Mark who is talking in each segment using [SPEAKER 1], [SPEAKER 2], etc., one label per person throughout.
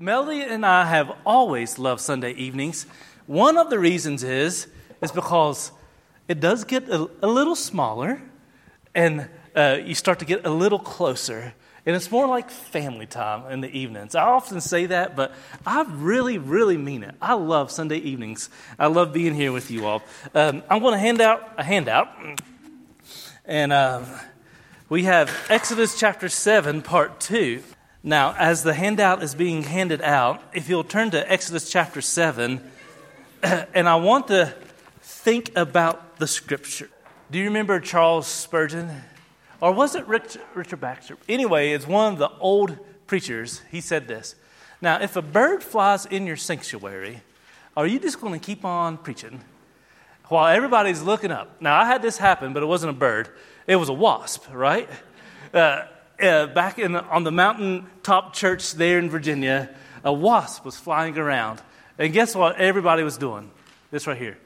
[SPEAKER 1] Melody and I have always loved Sunday evenings. One of the reasons is because it does get a little smaller, and you start to get a little closer. And it's more like family time in the evenings. I often say that, but I really, really mean it. I love Sunday evenings. I love being here with you all. I'm going to hand out a handout. And we have Exodus chapter 7, part 2. Now, as the handout is being handed out, if you'll turn to Exodus chapter 7, and I want to think about the scripture. Do you remember Charles Spurgeon? Or was it Richard Baxter? Anyway, it's one of the old preachers. He said this. Now, if a bird flies in your sanctuary, are you just going to keep on preaching while everybody's looking up? Now, I had this happen, but it wasn't a bird. It was a wasp, right? Back on the mountaintop church there in Virginia, a wasp was flying around. And guess what everybody was doing? This right here.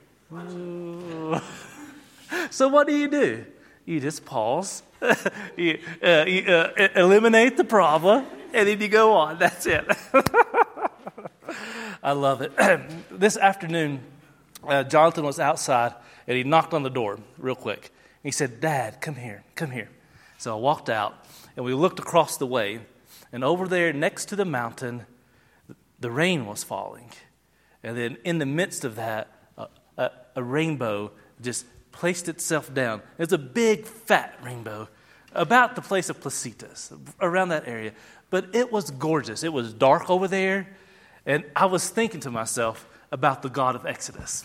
[SPEAKER 1] So what do? You just pause, you eliminate the problem, and then you go on. That's it. I love it. This afternoon, Jonathan was outside, and he knocked on the door real quick. He said, "Dad, come here. So I walked out, and we looked across the way, and over there next to the mountain, the rain was falling. And then in the midst of that, a rainbow just placed itself down. It's a big, fat rainbow, about the place of Placitas, around that area. But it was gorgeous. It was dark over there, and I was thinking to myself about the God of Exodus.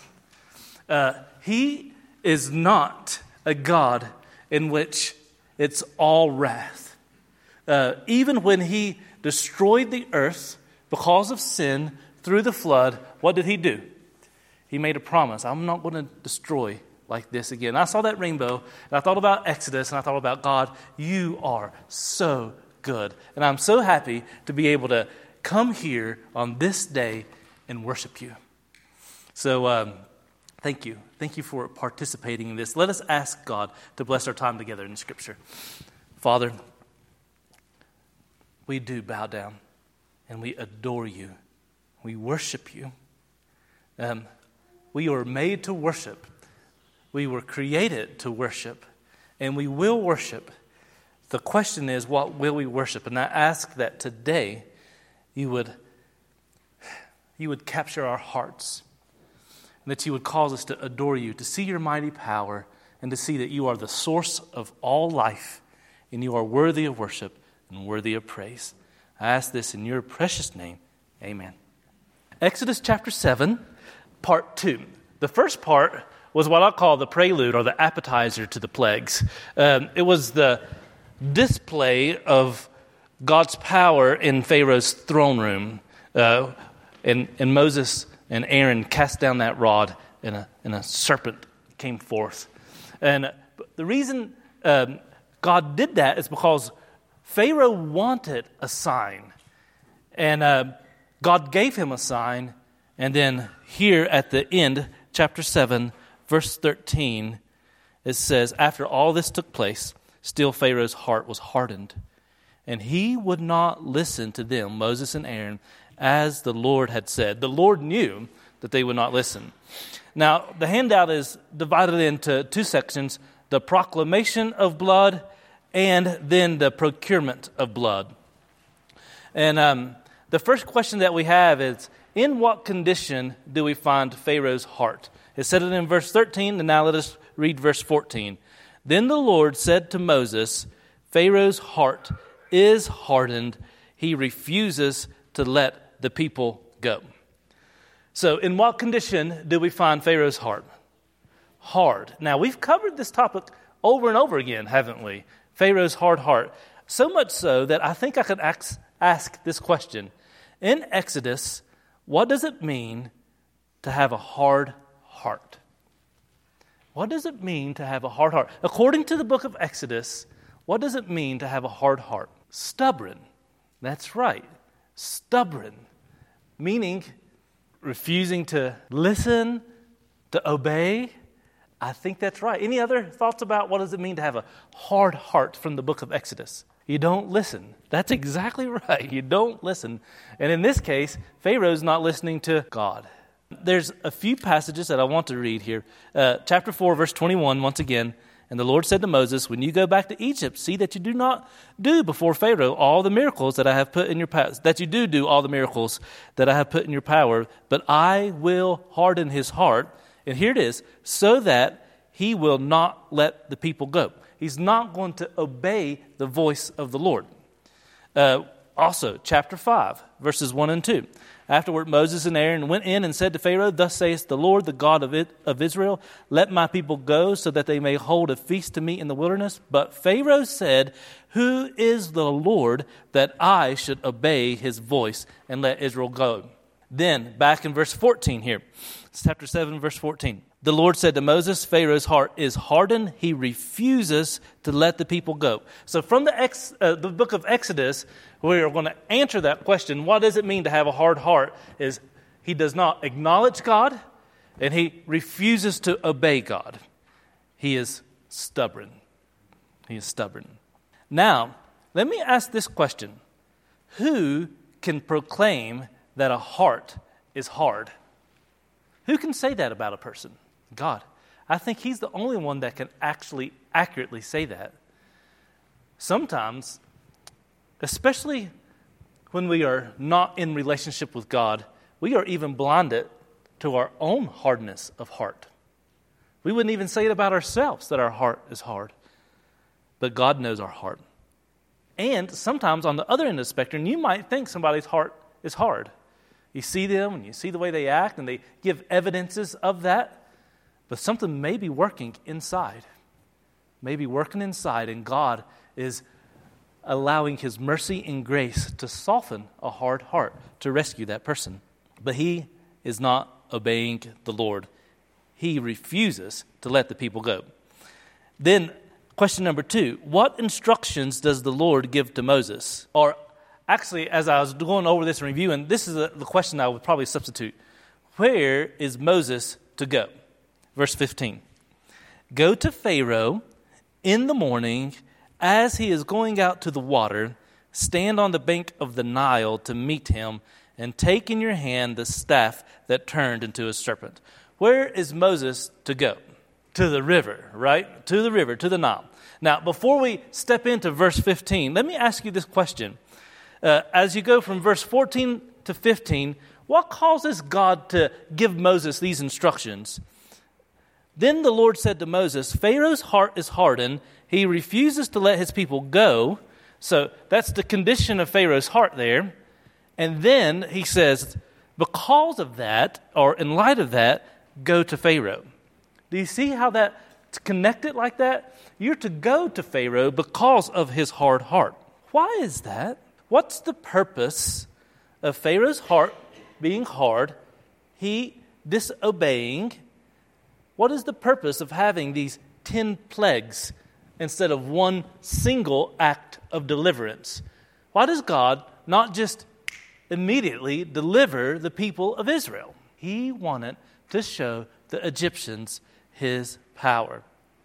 [SPEAKER 1] He is not a God in which it's all wrath. Even when he destroyed the earth because of sin through the flood, what did he do? He made a promise. I'm not going to destroy like this again. I saw that rainbow, and I thought about Exodus, and I thought about God. You are so good. And I'm so happy to be able to come here on this day and worship you. So thank you. Thank you for participating in this. Let us ask God to bless our time together in the Scripture. Father, we do bow down, and we adore you. We worship you. We were made to worship. We were created to worship, and we will worship. The question is, what will we worship? And I ask that today you would capture our hearts, and that you would cause us to adore you, to see your mighty power, and to see that you are the source of all life, and you are worthy of worship and worthy of praise. I ask this in your precious name. Amen. Exodus chapter 7, part 2. The first part was what I call the prelude or the appetizer to the plagues. It was the display of God's power in Pharaoh's throne room. And Moses and Aaron cast down that rod, and a serpent came forth. And the reason God did that is because Pharaoh wanted a sign. And God gave him a sign. And then here at the end, chapter 7, verse 13, it says, after all this took place, still Pharaoh's heart was hardened, and he would not listen to them, Moses and Aaron, as the Lord had said. The Lord knew that they would not listen. Now, the handout is divided into two sections, the proclamation of blood and then the procurement of blood. And the first question that we have is, in what condition do we find Pharaoh's heart? It said it in verse 13, and now let us read verse 14. Then the Lord said to Moses, Pharaoh's heart is hardened. He refuses to let the people go. So in what condition do we find Pharaoh's heart? Hard. Now, we've covered this topic over and over again, haven't we? Pharaoh's hard heart. So much so that I think I could ask this question. In Exodus, what does it mean to have a hard heart? What does it mean to have a hard heart? According to the book of Exodus, what does it mean to have a hard heart? Stubborn. That's right. Stubborn. Meaning refusing to listen, to obey. I think that's right. Any other thoughts about what does it mean to have a hard heart from the book of Exodus? You don't listen. That's exactly right. You don't listen. And in this case, Pharaoh's not listening to God. There's a few passages that I want to read here. Chapter 4, verse 21, once again. And the Lord said to Moses, when you go back to Egypt, see that you do not do before Pharaoh all the miracles that I have put in your power, that you do all the miracles that I have put in your power, but I will harden his heart. And here it is, so that he will not let the people go. He's not going to obey the voice of the Lord. Also, chapter 5, verses 1 and 2. Afterward, Moses and Aaron went in and said to Pharaoh, thus saith the Lord, the God of Israel, let my people go so that they may hold a feast to me in the wilderness. But Pharaoh said, who is the Lord that I should obey his voice and let Israel go? Then, back in verse 14 here, it's chapter 7, verse 14. The Lord said to Moses, Pharaoh's heart is hardened. He refuses to let the people go. So from the book of Exodus, we are going to answer that question. What does it mean to have a hard heart? Is he does not acknowledge God, and he refuses to obey God. He is stubborn. He is stubborn. Now, let me ask this question. Who can proclaim that a heart is hard? Who can say that about a person? God. I think he's the only one that can actually accurately say that. Sometimes, especially when we are not in relationship with God, we are even blinded to our own hardness of heart. We wouldn't even say it about ourselves that our heart is hard. But God knows our heart. And sometimes on the other end of the spectrum, you might think somebody's heart is hard. You see them and you see the way they act and they give evidences of that. But something may be working inside. Maybe working inside, and God is allowing his mercy and grace to soften a hard heart to rescue that person. But he is not obeying the Lord. He refuses to let the people go. Then, question number 2, what instructions does the Lord give to Moses? Or actually, as I was going over this and reviewing, this is the question I would probably substitute. Where is Moses to go? Verse 15. Go to Pharaoh in the morning as he is going out to the water. Stand on the bank of the Nile to meet him, and take in your hand the staff that turned into a serpent. Where is Moses to go? To the river, right? To the river, to the Nile. Now, before we step into verse 15, let me ask you this question. As you go from verse 14 to 15, what causes God to give Moses these instructions? Then the Lord said to Moses, Pharaoh's heart is hardened. He refuses to let his people go. So that's the condition of Pharaoh's heart there. And then he says, because of that, or in light of that, go to Pharaoh. Do you see how that's connected like that? You're to go to Pharaoh because of his hard heart. Why is that? What's the purpose of Pharaoh's heart being hard, he disobeying? What is the purpose of having these 10 plagues instead of one single act of deliverance? Why does God not just immediately deliver the people of Israel? He wanted to show the Egyptians his power.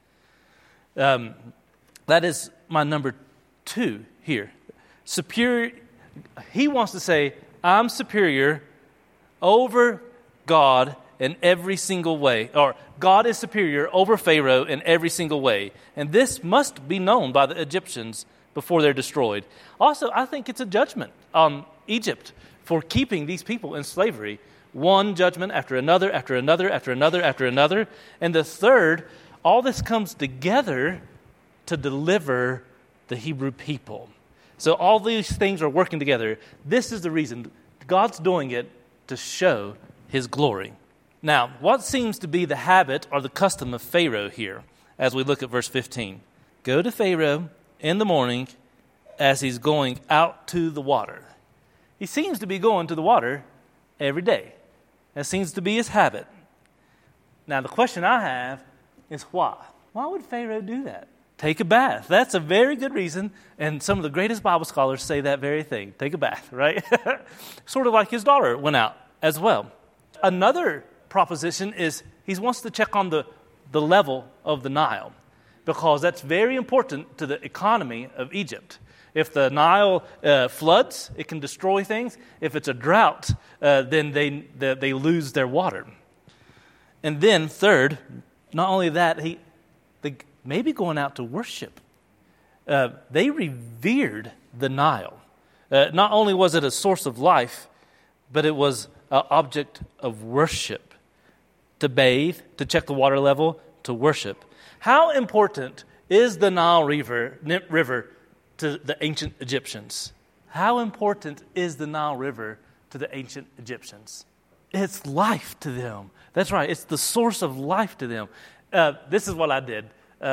[SPEAKER 1] That is my number 2 here. Superior. He wants to say, I'm superior over God in every single way, or God is superior over Pharaoh in every single way. And this must be known by the Egyptians before they're destroyed. Also, I think it's a judgment on Egypt for keeping these people in slavery. One judgment after another, after another, after another, after another. And the third, all this comes together to deliver the Hebrew people. So all these things are working together. This is the reason God's doing it, to show his glory. Now, what seems to be the habit or the custom of Pharaoh here as we look at verse 15? Go to Pharaoh in the morning as he's going out to the water. He seems to be going to the water every day. That seems to be his habit. Now, the question I have is why? Why would Pharaoh do that? Take a bath. That's a very good reason, and some of the greatest Bible scholars say that very thing. Take a bath, right? Sort of like his daughter went out as well. Another proposition is he wants to check on the level of the Nile, because that's very important to the economy of Egypt. If the Nile floods, it can destroy things. If it's a drought, then they lose their water. And then third, not only that, they maybe going out to worship. They revered the Nile. Not only was it a source of life, but it was an object of worship. To bathe, to check the water level, to worship. How important is the Nile River to the ancient Egyptians? How important is the Nile River to the ancient Egyptians? It's life to them. That's right. It's the source of life to them. This is what I did.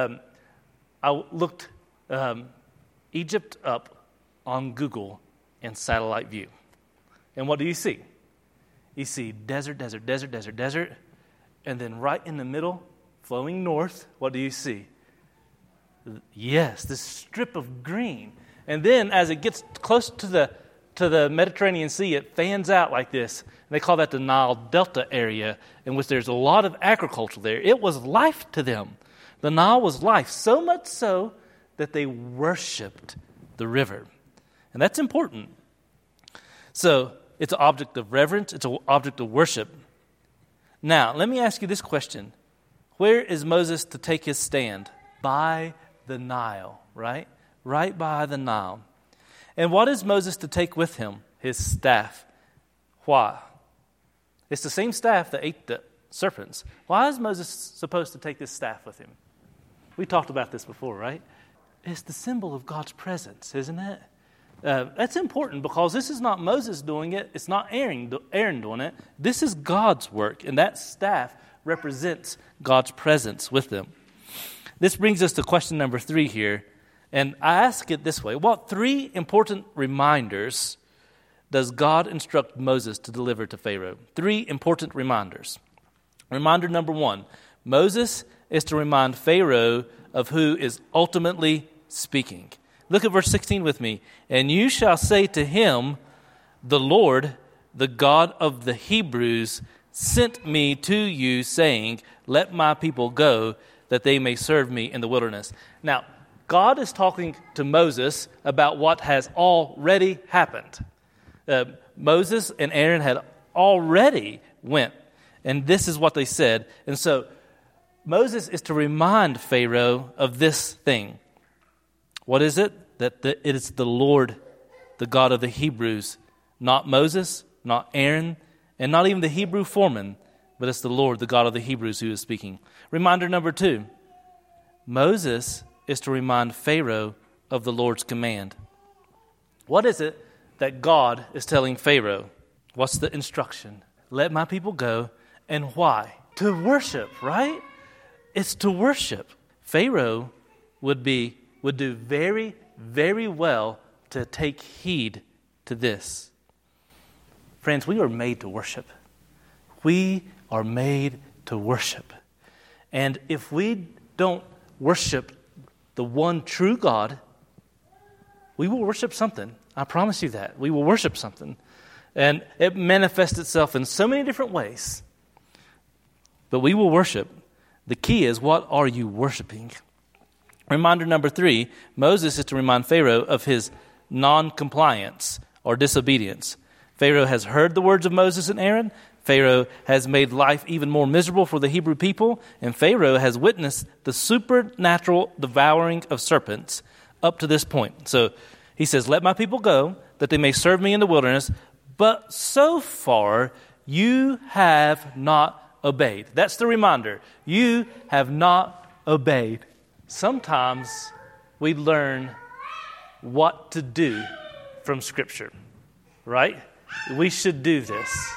[SPEAKER 1] I looked Egypt up on Google in satellite view. And what do you see? You see desert, desert, desert, desert, desert. And then right in the middle, flowing north, what do you see? Yes, this strip of green. And then as it gets close to the Mediterranean Sea, it fans out like this. And they call that the Nile Delta area, in which there's a lot of agriculture there. It was life to them. The Nile was life, so much so that they worshipped the river. And that's important. So it's an object of reverence. It's an object of worship. Now, let me ask you this question. Where is Moses to take his stand? By the Nile, right? Right by the Nile. And what is Moses to take with him? His staff. Why? It's the same staff that ate the serpents. Why is Moses supposed to take this staff with him? We talked about this before, right? It's the symbol of God's presence, isn't it? That's important because this is not Moses doing it. It's not Aaron doing it. This is God's work, and that staff represents God's presence with them. This brings us to question number 3 here, and I ask it this way. What 3 important reminders does God instruct Moses to deliver to Pharaoh? 3 important reminders. Reminder number 1, Moses is to remind Pharaoh of who is ultimately speaking. Look at verse 16 with me. And you shall say to him, the Lord, the God of the Hebrews, sent me to you, saying, let my people go, that they may serve me in the wilderness. Now, God is talking to Moses about what has already happened. Moses and Aaron had already went, and this is what they said. And so Moses is to remind Pharaoh of this thing. What is it? That it is the Lord, the God of the Hebrews, not Moses, not Aaron, and not even the Hebrew foreman, but it's the Lord, the God of the Hebrews, who is speaking. Reminder number 2, Moses is to remind Pharaoh of the Lord's command. What is it that God is telling Pharaoh? What's the instruction? Let my people go. And why? To worship, right? It's to worship. Pharaoh would do very, very well to take heed to this. Friends, we are made to worship. We are made to worship. And if we don't worship the one true God, we will worship something. I promise you that. We will worship something. And it manifests itself in so many different ways. But we will worship. The key is, what are you worshiping? Reminder number 3, Moses is to remind Pharaoh of his non-compliance or disobedience. Pharaoh has heard the words of Moses and Aaron. Pharaoh has made life even more miserable for the Hebrew people. And Pharaoh has witnessed the supernatural devouring of serpents up to this point. So he says, let my people go, that they may serve me in the wilderness. But so far, you have not obeyed. That's the reminder. You have not obeyed. Sometimes we learn what to do from Scripture, right? We should do this.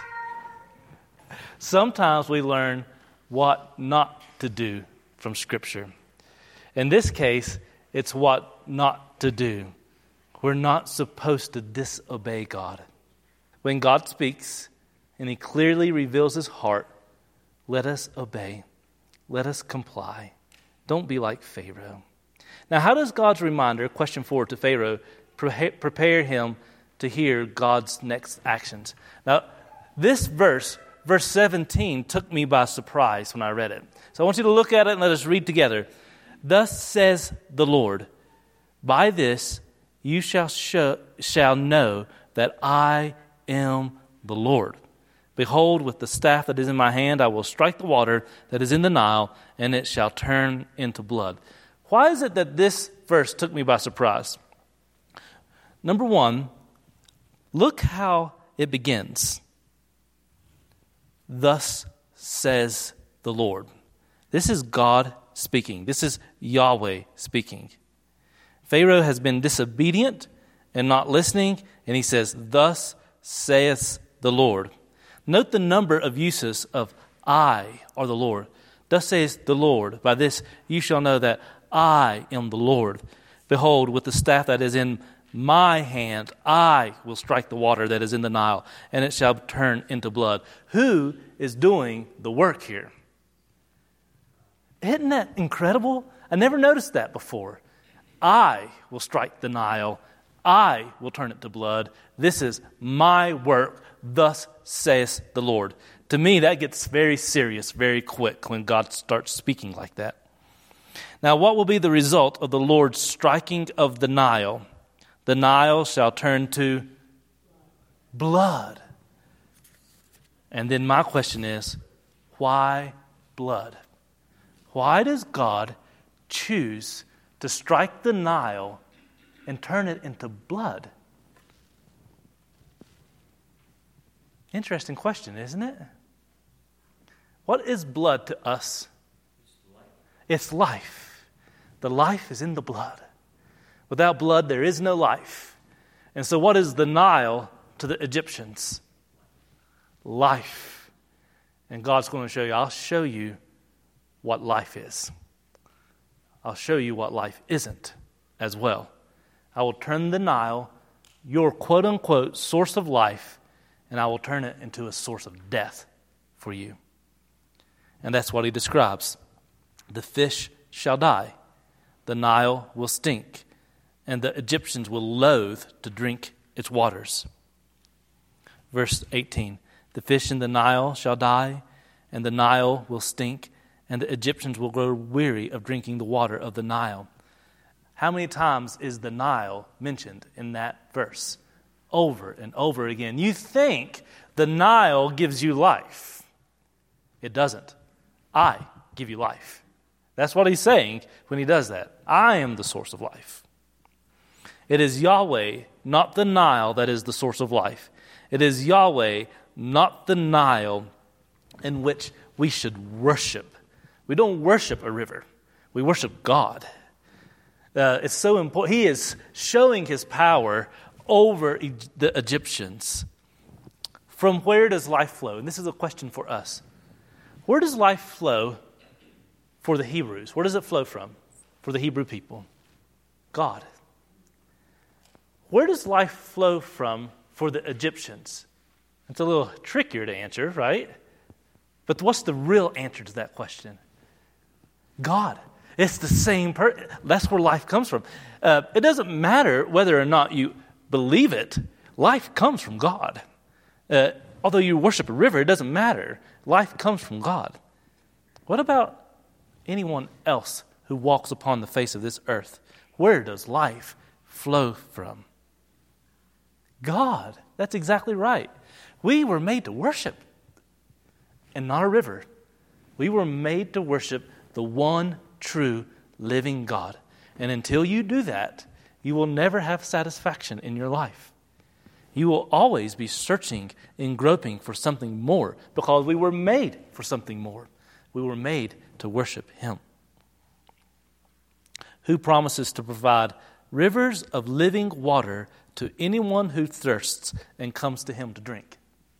[SPEAKER 1] Sometimes we learn what not to do from Scripture. In this case, it's what not to do. We're not supposed to disobey God. When God speaks and He clearly reveals His heart, let us obey. Let us comply. Don't be like Pharaoh. Now, how does God's reminder, question 4, to Pharaoh, prepare him to hear God's next actions? Now, this verse 17, took me by surprise when I read it. So I want you to look at it and let us read together. Thus says the Lord, by this you shall know that I am the Lord. Behold, with the staff that is in my hand, I will strike the water that is in the Nile, and it shall turn into blood. Why is it that this verse took me by surprise? Number one, look how it begins. Thus says the Lord. This is God speaking. This is Yahweh speaking. Pharaoh has been disobedient and not listening, and he says, thus saith the Lord. Note the number of uses of I or the Lord. Thus saith the Lord, by this you shall know that I am the Lord. Behold, with the staff that is in my hand, I will strike the water that is in the Nile, and it shall turn into blood. Who is doing the work here? Isn't that incredible? I never noticed that before. I will strike the Nile. I will turn it to blood. This is my work. Thus saith the Lord. To me, that gets very serious very quick when God starts speaking like that. Now, what will be the result of the Lord's striking of the Nile? The Nile shall turn to blood. And then my question is, why blood? Why does God choose to strike the Nile and turn it into blood? Interesting question, isn't it? What is blood to us? It's life. The life is in the blood. Without blood, there is no life. And so what is the Nile to the Egyptians? Life. And God's going to show you, I'll show you what life is. I'll show you what life isn't as well. I will turn the Nile, your quote-unquote source of life, and I will turn it into a source of death for you. And that's what he describes. The fish shall die, the Nile will stink, and the Egyptians will loathe to drink its waters. Verse 18, the fish in the Nile shall die, and the Nile will stink, and the Egyptians will grow weary of drinking the water of the Nile. How many times is the Nile mentioned in that verse? Over and over again. You think the Nile gives you life. It doesn't. I give you life. That's what he's saying when he does that. I am the source of life. It is Yahweh, not the Nile, that is the source of life. It is Yahweh, not the Nile, in which we should worship. We don't worship a river. We worship God. It's so important. He is showing his power over the Egyptians. From where does life flow? And this is a question for us. Where does life flow for the Hebrews? Where does it flow from for the Hebrew people? God. Where does life flow from for the Egyptians? It's a little trickier to answer, right? But what's the real answer to that question? God. It's the same that's where life comes from. It doesn't matter whether or not you believe it. Life comes from God. Although you worship a river, it doesn't matter. Life comes from God. What about anyone else who walks upon the face of this earth? Where does life flow from? God. That's exactly right. We were made to worship and not a river. We were made to worship the one true living God. And until you do that, you will never have satisfaction in your life. You will always be searching and groping for something more because we were made for something more. We were made to worship him. Who promises to provide rivers of living water to anyone who thirsts and comes to him to drink?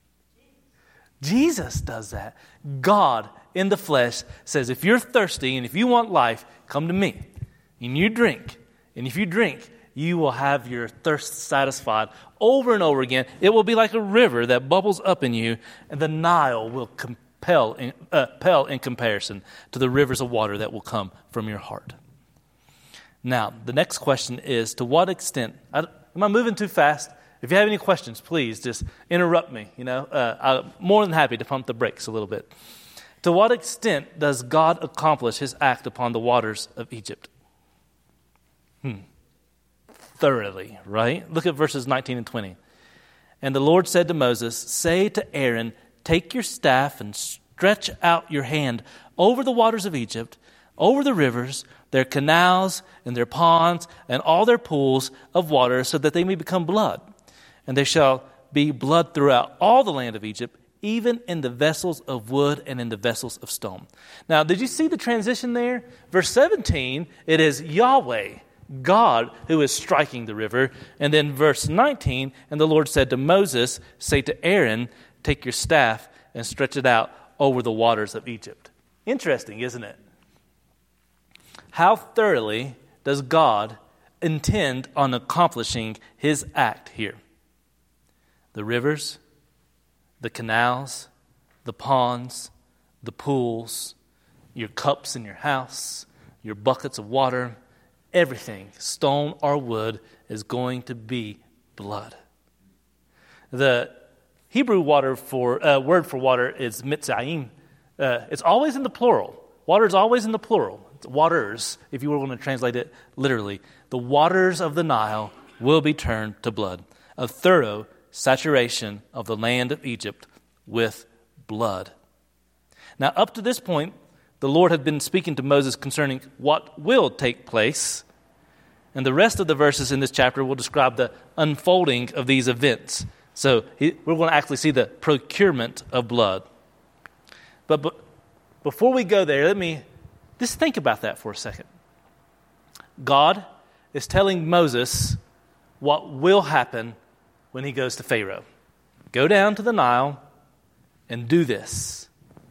[SPEAKER 1] Jesus does that. God in the flesh says, if you're thirsty and if you want life, come to me. And you drink. And if you drink, you will have your thirst satisfied over and over again. It will be like a river that bubbles up in you, and the Nile will pale in comparison to the rivers of water that will come from your heart. Now, the next question is, to what extent, am I moving too fast? If you have any questions, please just interrupt me. I'm more than happy to pump the brakes a little bit. To what extent does God accomplish his act upon the waters of Egypt? thoroughly, right? Look at verses 19 and 20. And the Lord said to Moses, say to Aaron, take your staff and stretch out your hand over the waters of Egypt, over the rivers, their canals and their ponds, and all their pools of water, so that they may become blood. And there shall be blood throughout all the land of Egypt, even in the vessels of wood and in the vessels of stone. Now, did you see the transition there? Verse 17, it is Yahweh, God, who is striking the river. And then verse 19, and the Lord said to Moses, say to Aaron, take your staff and stretch it out over the waters of Egypt. Interesting, isn't it? How thoroughly does God intend on accomplishing his act here? The rivers, the canals, the ponds, the pools, your cups in your house, your buckets of water, everything, stone or wood, is going to be blood. The Hebrew word for water is mitzayim. It's always in the plural. Water is always in the plural. It's waters, if you were going to translate it literally. The waters of the Nile will be turned to blood. A thorough saturation of the land of Egypt with blood. Now, up to this point, the Lord had been speaking to Moses concerning what will take place. And the rest of the verses in this chapter will describe the unfolding of these events. So we're going to actually see the procurement of blood. But before we go there, let me just think about that for a second. God is telling Moses what will happen when he goes to Pharaoh. Go down to the Nile and do this.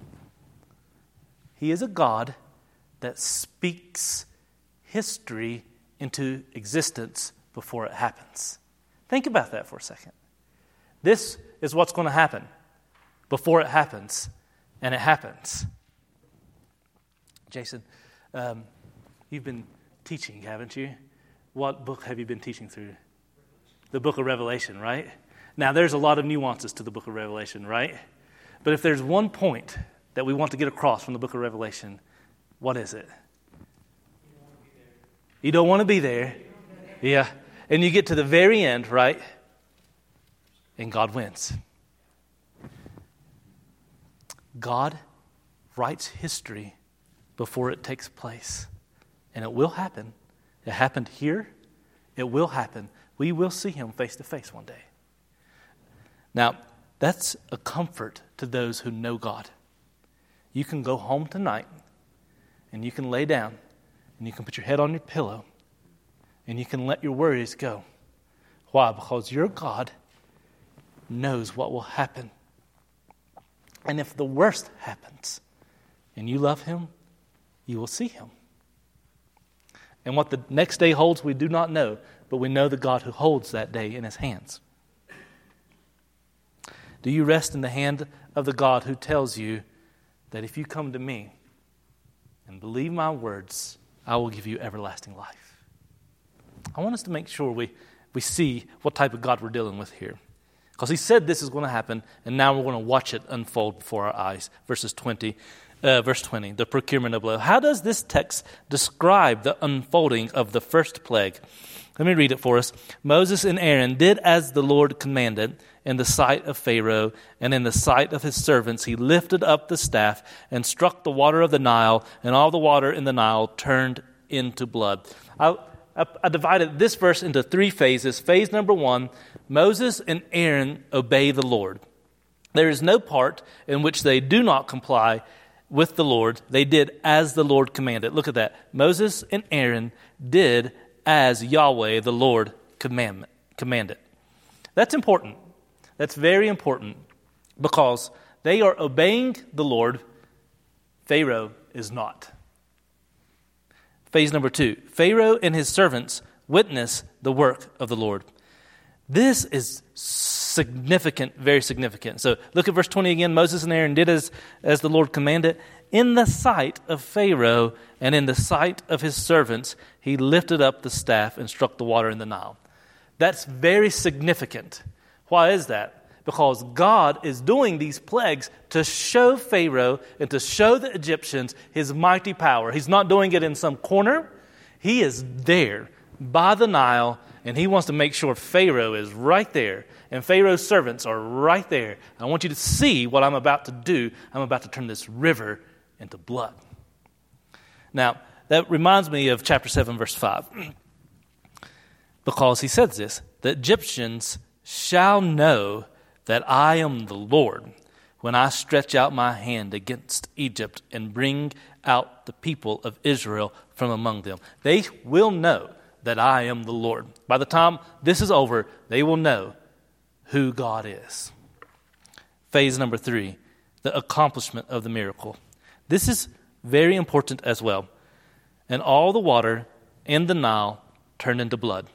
[SPEAKER 1] He is a God that speaks history into existence before it happens. Think about that for a second. This is what's going to happen before it happens, and it happens. Jason, you've been teaching, haven't you? What book have you been teaching through? The book of Revelation, right? Now, there's a lot of nuances to the book of Revelation, right? But if there's one point that we want to get across from the book of Revelation, what is it? You don't want to be there. Yeah. And you get to the very end, right? And God wins. God writes history before it takes place. And it will happen. It happened here. It will happen. We will see him face to face one day. Now, that's a comfort to those who know God. You can go home tonight and you can lay down and you can put your head on your pillow and you can let your worries go. Why? Because your God knows what will happen. And if the worst happens and you love him, you will see him. And what the next day holds, we do not know, but we know the God who holds that day in his hands. Do you rest in the hand of the God who tells you that if you come to me and believe my words, I will give you everlasting life? I want us to make sure we see what type of God we're dealing with here. Because he said this is going to happen, and now we're going to watch it unfold before our eyes. Verse 20, the procurement of blood. How does this text describe the unfolding of the first plague? Let me read it for us. Moses and Aaron did as the Lord commanded in the sight of Pharaoh and in the sight of his servants. He lifted up the staff and struck the water of the Nile, and all the water in the Nile turned into blood. I divided this verse into three phases. Phase number 1, Moses and Aaron obey the Lord. There is no part in which they do not comply with the Lord. They did as the Lord commanded. Look at that. Moses and Aaron did as Yahweh, the Lord, commanded. That's important. That's very important because they are obeying the Lord. Pharaoh is not. Phase number 2, Pharaoh and his servants witness the work of the Lord. This is significant, very significant. So look at verse 20 again. Moses and Aaron did as the Lord commanded. In the sight of Pharaoh and in the sight of his servants, he lifted up the staff and struck the water in the Nile. That's very significant. Why is that? Because God is doing these plagues to show Pharaoh and to show the Egyptians his mighty power. He's not doing it in some corner. He is there by the Nile, and he wants to make sure Pharaoh is right there, and Pharaoh's servants are right there. I want you to see what I'm about to do. I'm about to turn this river into blood. Now, that reminds me of chapter 7, verse 5. Because he says this, the Egyptians shall know that I am the Lord when I stretch out my hand against Egypt and bring out the people of Israel from among them. They will know that I am the Lord. By the time this is over, they will know who God is. Phase number 3, the accomplishment of the miracle. This is very important as well. And all the water in the Nile turned into blood.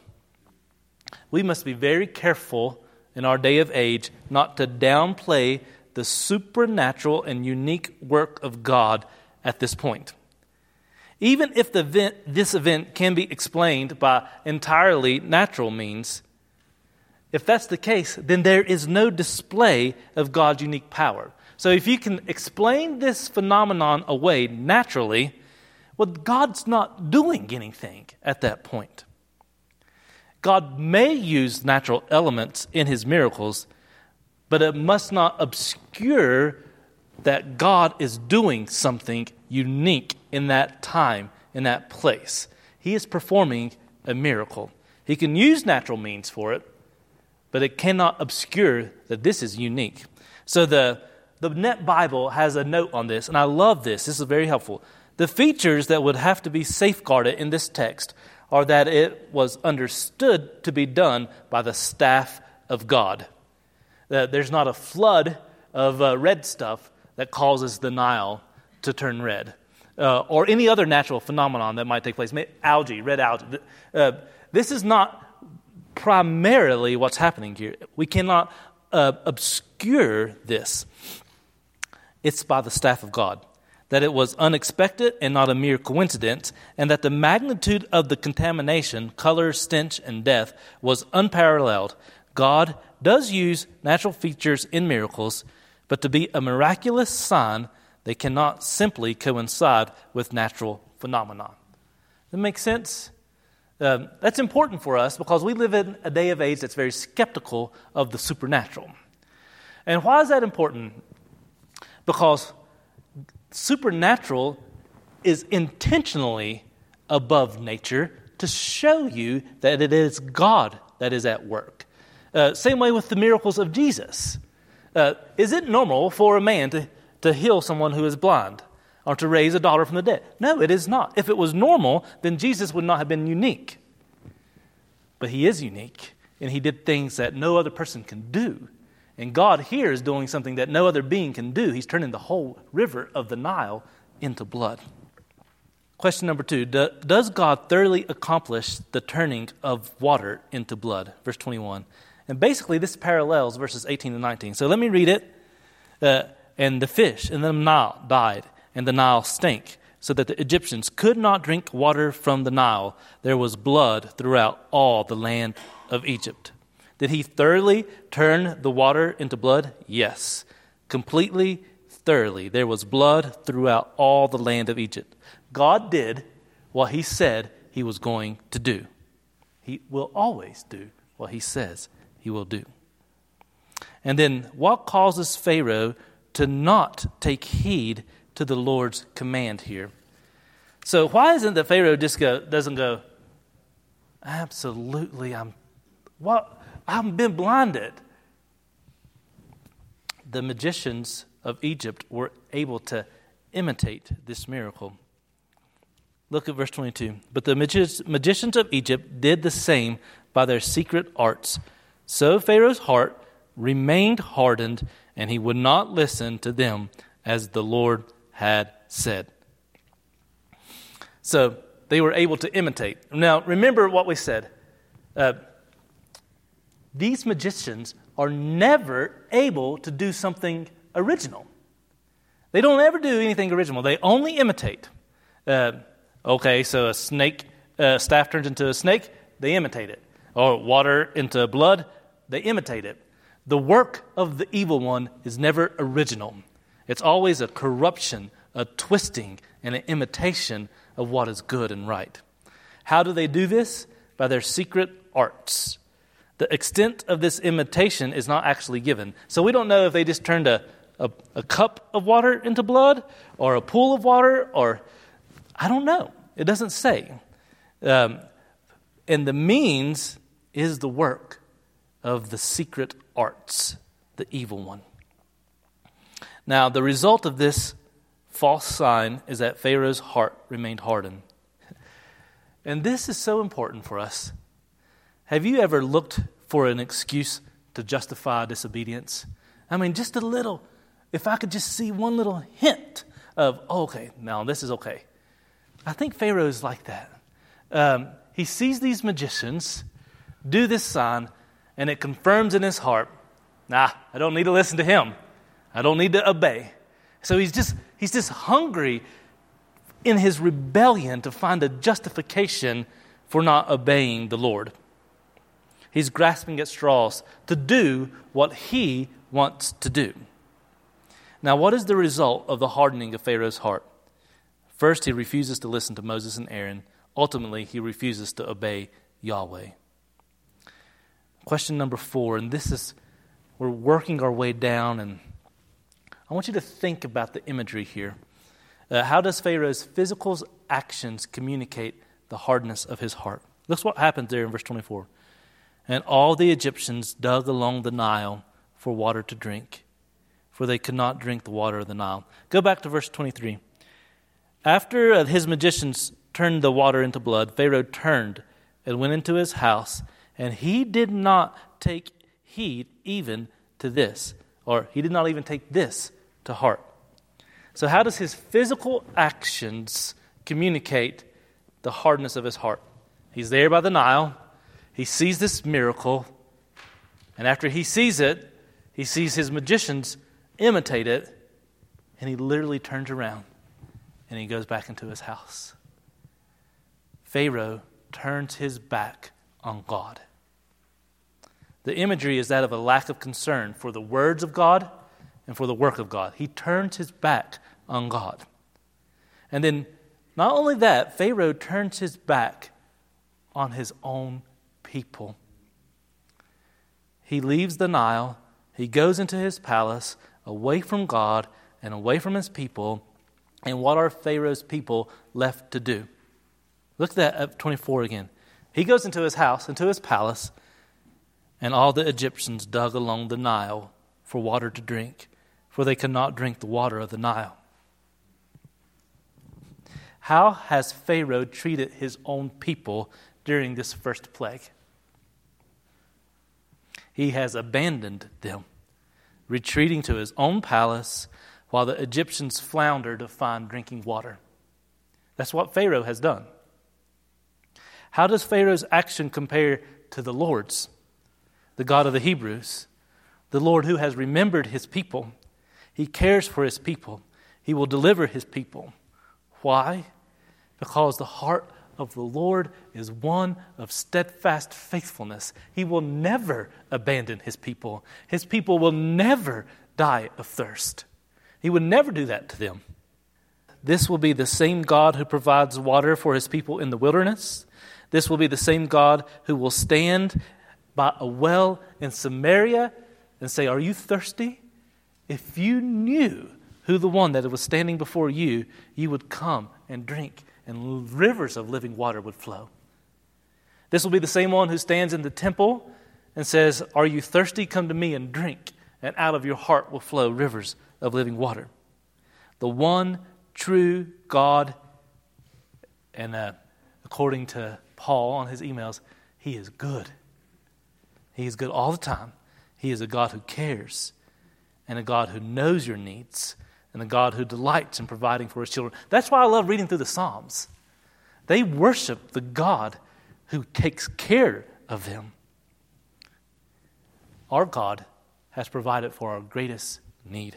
[SPEAKER 1] We must be very careful in our day of age not to downplay the supernatural and unique work of God at this point. Even if this event can be explained by entirely natural means, if that's the case, then there is no display of God's unique power. So if you can explain this phenomenon away naturally, well, God's not doing anything at that point. God may use natural elements in his miracles, but it must not obscure that God is doing something unique in that time, in that place. He is performing a miracle. He can use natural means for it, but it cannot obscure that this is unique. So the Net Bible has a note on this, and I love this. This is very helpful. The features that would have to be safeguarded in this text are that it was understood to be done by the staff of God. There's not a flood of red stuff that causes the Nile to turn red, or any other natural phenomenon that might take place. Algae, red algae. This is not primarily what's happening here. We cannot obscure this. It's by the staff of God. That it was unexpected and not a mere coincidence, and that the magnitude of the contamination, color, stench, and death was unparalleled. God does use natural features in miracles, but to be a miraculous sign, they cannot simply coincide with natural phenomena. Does that make sense? That's important for us because we live in a day of age that's very skeptical of the supernatural. And why is that important? Because supernatural is intentionally above nature to show you that it is God that is at work. Same way with the miracles of Jesus. Is it normal for a man to heal someone who is blind or to raise a daughter from the dead? No, it is not. If it was normal, then Jesus would not have been unique. But he is unique, and he did things that no other person can do. And God here is doing something that no other being can do. He's turning the whole river of the Nile into blood. Question number 2, does God thoroughly accomplish the turning of water into blood? Verse 21. And basically this parallels verses 18 and 19. So let me read it. And the fish in the Nile died, and the Nile stank, so that the Egyptians could not drink water from the Nile. There was blood throughout all the land of Egypt. Did he thoroughly turn the water into blood? Yes. Completely, thoroughly. There was blood throughout all the land of Egypt. God did what he said he was going to do. He will always do what he says he will do. And then what causes Pharaoh to not take heed to the Lord's command here? So why isn't that Pharaoh just doesn't go, absolutely, I've been blinded. The magicians of Egypt were able to imitate this miracle. Look at verse 22. But the magicians of Egypt did the same by their secret arts. So Pharaoh's heart remained hardened, and he would not listen to them as the Lord had said. So they were able to imitate. Now, remember what we said. These magicians are never able to do something original. They don't ever do anything original. They only imitate. Okay, so a snake, staff turns into a snake, they imitate it. Or water into blood, they imitate it. The work of the evil one is never original. It's always a corruption, a twisting, and an imitation of what is good and right. How do they do this? By their secret arts. The extent of this imitation is not actually given. So we don't know if they just turned a cup of water into blood or a pool of water, or I don't know. It doesn't say. And the means is the work of the secret arts, the evil one. Now, the result of this false sign is that Pharaoh's heart remained hardened. And this is so important for us. Have you ever looked for an excuse to justify disobedience? I mean, just a little, if I could just see one little hint of, oh, okay, now this is okay. I think Pharaoh is like that. He sees these magicians do this sign, and it confirms in his heart, I don't need to listen to him. I don't need to obey. So he's just hungry in his rebellion to find a justification for not obeying the Lord. He's grasping at straws to do what he wants to do. Now, what is the result of the hardening of Pharaoh's heart? First, he refuses to listen to Moses and Aaron. Ultimately, he refuses to obey Yahweh. Question number 4, and this is, we're working our way down, and I want you to think about the imagery here. How does Pharaoh's physical actions communicate the hardness of his heart? Look what happens there in verse 24. And all the Egyptians dug along the Nile for water to drink, for they could not drink the water of the Nile. Go back to verse 23. After his magicians turned the water into blood, Pharaoh turned and went into his house, and he did not take heed even to this, or he did not even take this to heart. So how does his physical actions communicate the hardness of his heart? He's there by the Nile. He sees this miracle, and after he sees it, he sees his magicians imitate it, and he literally turns around and he goes back into his house. Pharaoh turns his back on God. The imagery is that of a lack of concern for the words of God and for the work of God. He turns his back on God. And then, not only that, Pharaoh turns his back on his own people. He leaves the Nile, he goes into his palace, away from God and away from his people. And what are Pharaoh's people left to do? Look at that at 24 again. He goes into his house, into his palace, and all the Egyptians dug along the Nile for water to drink, for they could not drink the water of the Nile. How has Pharaoh treated his own people during this first plague? He has abandoned them, retreating to his own palace while the Egyptians flounder to find drinking water. That's what Pharaoh has done. How does Pharaoh's action compare to the Lord's, the God of the Hebrews, the Lord who has remembered his people? He cares for his people. He will deliver his people. Why? Because the heart of the Lord is one of steadfast faithfulness. He will never abandon his people. His people will never die of thirst. He would never do that to them. This will be the same God who provides water for his people in the wilderness. This will be the same God who will stand by a well in Samaria and say, "Are you thirsty? If you knew who the one that was standing before you, you would come and drink, and rivers of living water would flow." This will be the same one who stands in the temple and says, "Are you thirsty? Come to me and drink, and out of your heart will flow rivers of living water." The one true God, and according to Paul on his emails, he is good. He is good all the time. He is a God who cares, and a God who knows your needs, and a God who delights in providing for his children. That's why I love reading through the Psalms. They worship the God who takes care of them. Our God has provided for our greatest need.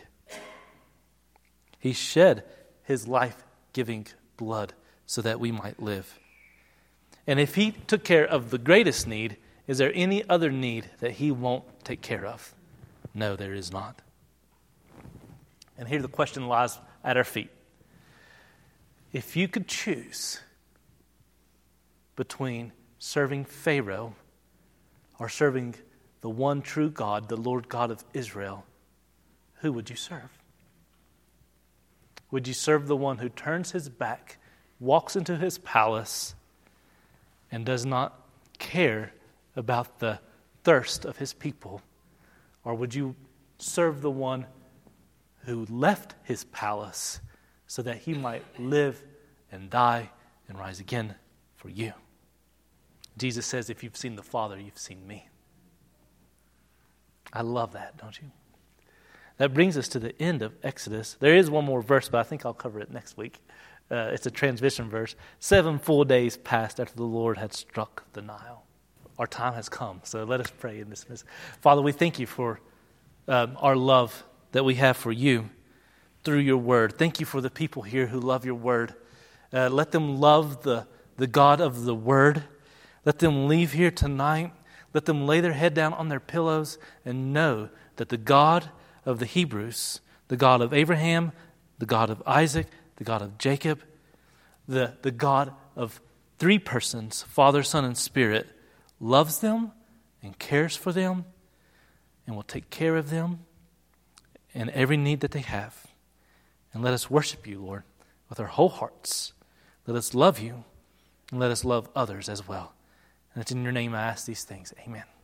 [SPEAKER 1] He shed his life-giving blood so that we might live. And if he took care of the greatest need, is there any other need that he won't take care of? No, there is not. And here the question lies at our feet. If you could choose between serving Pharaoh are serving the one true God, the Lord God of Israel, who would you serve? Would you serve the one who turns his back, walks into his palace, and does not care about the thirst of his people? Or would you serve the one who left his palace so that he might live and die and rise again for you? Jesus says, if you've seen the Father, you've seen me. I love that, don't you? That brings us to the end of Exodus. There is one more verse, but I think I'll cover it next week. It's a transition verse. 7 full days passed after the Lord had struck the Nile. Our time has come, so let us pray in this midst. Father, we thank you for our love that we have for you through your word. Thank you for the people here who love your word. Let them love the God of the word. Let them leave here tonight. Let them lay their head down on their pillows and know that the God of the Hebrews, the God of Abraham, the God of Isaac, the God of Jacob, the God of three persons, Father, Son, and Spirit, loves them and cares for them and will take care of them and every need that they have. And let us worship you, Lord, with our whole hearts. Let us love you and let us love others as well. And it's in your name I ask these things. Amen.